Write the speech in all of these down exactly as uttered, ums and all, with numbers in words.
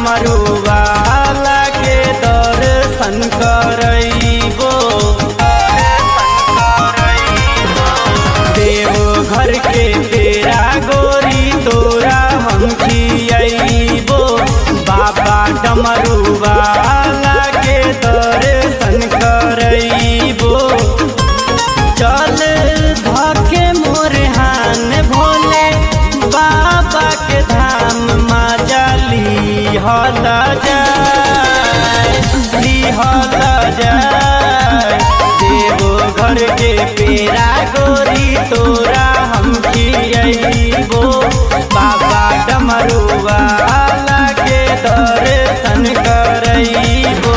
डमरुआ के दर्शन करइबो। देव घर के तेरा गोरी तोरा हम खियइबो। बाबा डमरुआ के दर्शन करइबो। चल धके मोर हान भोले बाबा के धाम माजली हल जाय हल जाय। देवो घर के पेरा गोरी तोरा हम खियइबो। बाबा डमरुआ के दर्शन करइबो।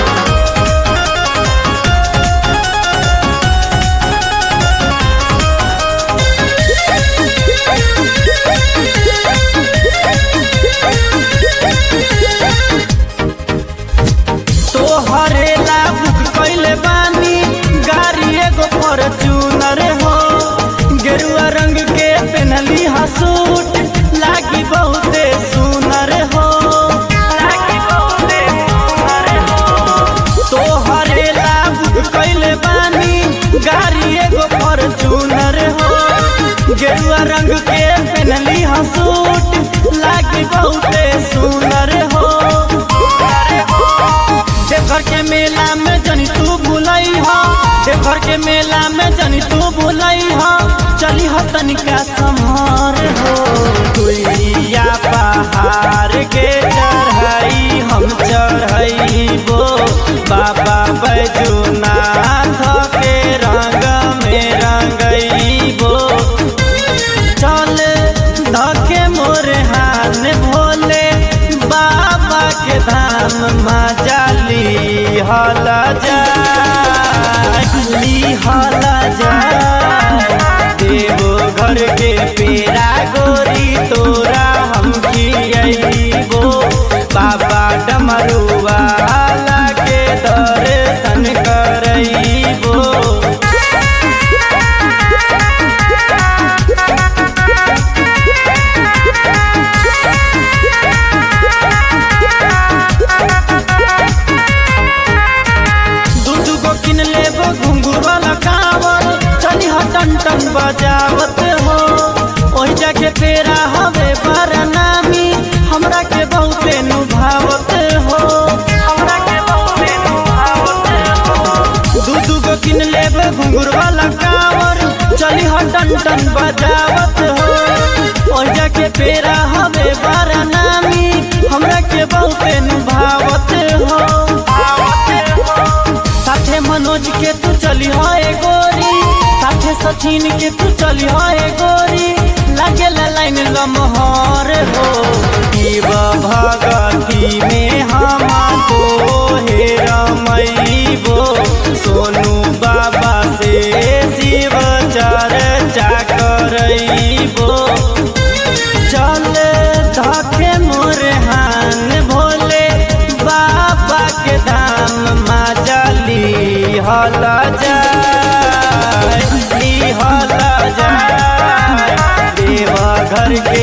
तोहरेला बुक कइले बानी गाड़ी एगो फॉर्च्यूनर हो। गेरुआ रंग के पहनली हा सूट लागी बहुते सुनर हो। लागी बहुते सुनर हो। तोहरेला बुक कइले बानी गाड़ी एगो फॉर्च्यूनर हो। गेरुआ रंग के पहनली हा सूट लागी बहुते सुनर हो। देवघर के मेला में जनी तू भूलई हो। देवघर के मेला में जनी तू भूलई हो। चली हो तनिका सम्हार हो। दुइया पहाड़ के चढ़ाई हम चढ़इबो। बाबा बैजूनाथ के रंग में रंगइबो। चल धके मोर हान भोले बाबा के धाम माजली हल जाय हल जाय। देवो घर के पेरा गोरी तोरा हम खियइबो। बाबा डमरुआ के दर्शन करइबो। किन लेबो घुंघरू वाला कांवर चली हो टन टन बजावत हो। ओही जाके फेरा हवे बरनामी हमरा के बहुते नुभावत हो। हमरा के बहुते नुभावत हो। दू दू गो किन लेबो घुंघरू वाला कांवर चली हो टन टन बजावत हो। ओही जाके फेरा हवे बरनामी हमरा के बहुते नुभावत हो। साथे मनोज के तू चली हो गोरी। साथे सचिन के तू चली हो गोरी। लागे लाइन लमहर हो। शिव भगती में हम तो हे रमइबो। सोनू बाबा से शिव चर्चा करइबो। चल धके मोर हान भोले बाबा के धाम माजली हल जाय हल जाय। देव घर के